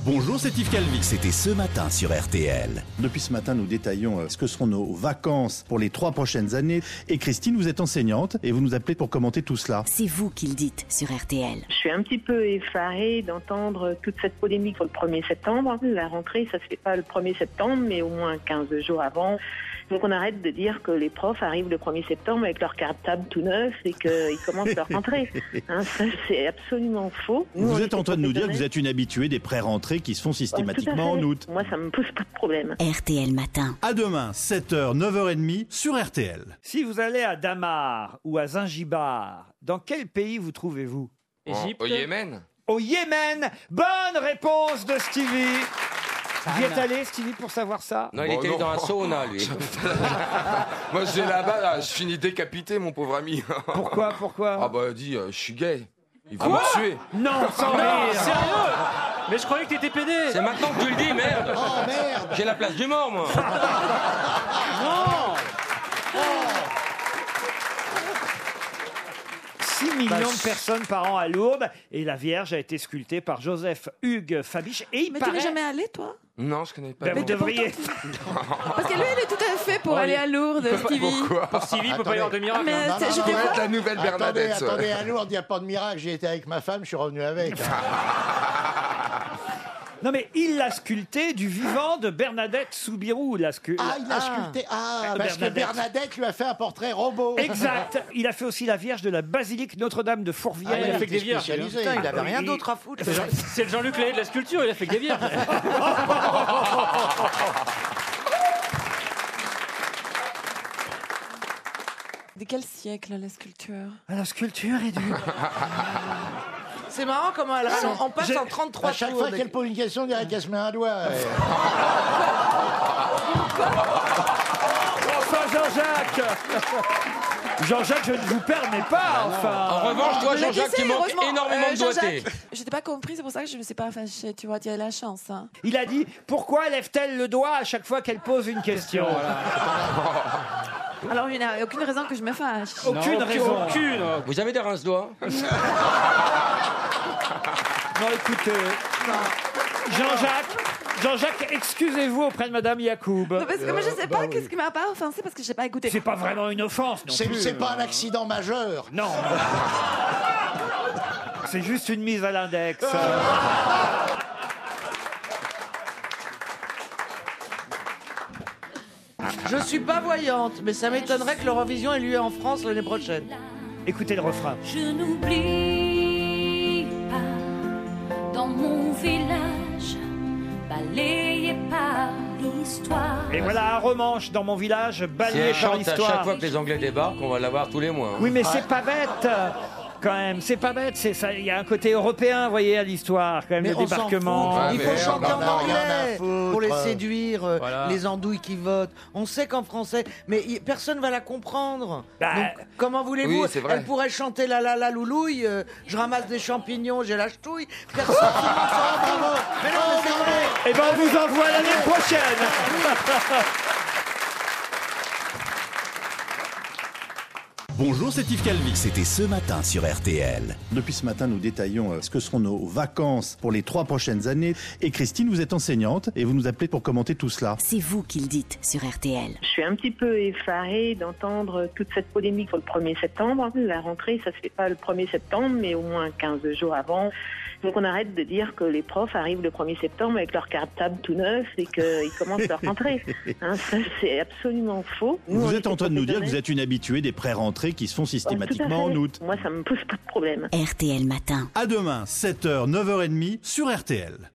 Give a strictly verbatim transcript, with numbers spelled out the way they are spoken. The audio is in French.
Bonjour, c'est Yves Calvi. C'était ce matin sur R T L. Depuis ce matin, nous détaillons ce que seront nos vacances pour les trois prochaines années. Et Christine, vous êtes enseignante et vous nous appelez pour commenter tout cela. C'est vous qui le dites sur R T L. Je suis un petit peu effarée d'entendre toute cette polémique pour le premier septembre. La rentrée, ça se fait pas le premier septembre, mais au moins quinze jours avant. Donc on arrête de dire que les profs arrivent le premier septembre avec leur cartable tout neuf et qu'ils commencent leur rentrée. Hein, ça, c'est absolument faux. Nous, vous êtes en train de nous dire que vous êtes une habituée des pré-rentrées qui se font systématiquement en août. Moi, ça me pose pas de problème. R T L Matin. À demain, sept heures, neuf heures trente sur R T L. Si vous allez à Damar ou à Zingibar, dans quel pays vous trouvez-vous? Égypte. Au Yémen. Au Yémen. Bonne réponse de Stevie. Vous y êtes allé, Stevie, pour savoir ça? Non, il Bon, était non. dans un sauna, lui. Moi, je vais là-bas, là, je finis décapité, mon pauvre ami. Pourquoi, pourquoi? Ah bah, dis, euh, je suis gay. Ils vont me tuer. Non, sans Non, rire. sérieux? Mais je croyais que t'étais pédé. C'est maintenant que tu le dis, merde. Oh merde! J'ai la place du mort, moi. Non. six millions de personnes par an à Lourdes et la Vierge a été sculptée par Joseph Hugues Fabiche. Et il Mais paraît... tu n'es jamais allé, toi? Non, je connais pas. Ben, vous devriez. Parce que lui, il est tout à fait pour Oh, aller il- à Lourdes, Stevie. Pourquoi Pour Stevie, il peut pas y avoir de miracle. Mais hein. c'est- non, je non, te non, vois- être la nouvelle Attendez, Bernadette. ouais. attendez, à Lourdes, il n'y a pas de miracle. J'ai été avec ma femme, je suis revenu avec. Non mais il l'a sculpté du vivant de Bernadette Soubirous. La scu- Ah, il a sculpté. Ah, parce que Bernadette. Bernadette lui a fait un portrait robot. Exact. Il a fait aussi la Vierge de la basilique Notre-Dame de Ah, Fourvière. il a fait que des était vierges. spécialisé. Putain, il avait Ah, rien oui. d'autre à foutre. C'est Jean- C'est le Jean-Luc Lahaye de la sculpture, il a fait que des vierges. De quel siècle, la sculpture? Ah, la sculpture est du... C'est marrant comment elle on, on passe J'ai- en trente-trois À chaque tours. fois qu'elle pose une question, on dirait qu'elle se met un doigt. Enfin, Jean-Jacques Jean-Jacques, je ne vous permets pas, enfin En revanche, toi, Mais Jean-Jacques, qui tu sait, manques heureusement, énormément euh, de doigté. Jean-Jacques, je t'ai pas compris, c'est pour ça que je ne me suis pas fâchée. Tu vois, tu as la chance. Hein. Il a dit, pourquoi lève-t-elle le doigt à chaque fois qu'elle pose une question? Alors, il n'y a aucune raison que je me fâche. Aucune Non, raison. Aucune. Vous avez des rince-doigts? Non, écoutez, Jean-Jacques, Jean-Jacques, excusez-vous auprès de Madame Yacoub. Non, parce que moi, je sais bah pas oui. qu'est-ce qui m'a pas offensé parce que je n'ai pas écouté. C'est pas vraiment une offense non C'est plus. c'est pas un accident majeur. Non. C'est juste une mise à l'index. Je suis pas voyante, mais ça m'étonnerait que l'Eurovision ait lieu en France l'année prochaine. Écoutez le refrain. Je n'oublie pas dans mon village, balayé par l'histoire. Et voilà un romanche dans mon village, Si balayé elle par chante à l'histoire. chaque fois que les Anglais débarquent, on va l'avoir tous les mois. hein. Oui, mais c'est pas bête. Quand même, c'est pas bête. C'est ça. Il y a un côté européen, vous voyez, à l'histoire, quand même, Mais le on s'en débarquement. fout. Ouais, Il mais faut merde, chanter en on en a rien à anglais foutre. pour les séduire, euh, Voilà. les andouilles qui votent. On sait qu'en français, mais y- personne va la comprendre. Bah, Donc, comment voulez-vous? oui, c'est vrai. Elle pourrait chanter la la la loulouille, euh, je ramasse des champignons, j'ai la ch'touille. Personne ne s'en Mais non, mais c'est vrai. Eh ben, on vous envoie l'année prochaine. Bonjour, c'est Yves Calvi. C'était ce matin sur R T L. Depuis ce matin, nous détaillons ce que seront nos vacances pour les trois prochaines années. Et Christine, vous êtes enseignante et vous nous appelez pour commenter tout cela. C'est vous qui le dites sur R T L. Je suis un petit peu effarée d'entendre toute cette polémique pour le premier septembre. La rentrée, ça se fait pas le premier septembre, mais au moins quinze jours avant. Donc on arrête de dire que les profs arrivent le premier septembre avec leur cartable tout neuf et qu'ils commencent leur rentrée. Hein, ça, c'est absolument faux. Nous, Vous on êtes en était train de nous dire que vous professionnels. êtes une habituée des pré-rentrées qui se font Oh, tout à systématiquement en fait. août. Moi, ça me pose pas de problème. R T L Matin. À demain, sept heures, neuf heures trente sur R T L.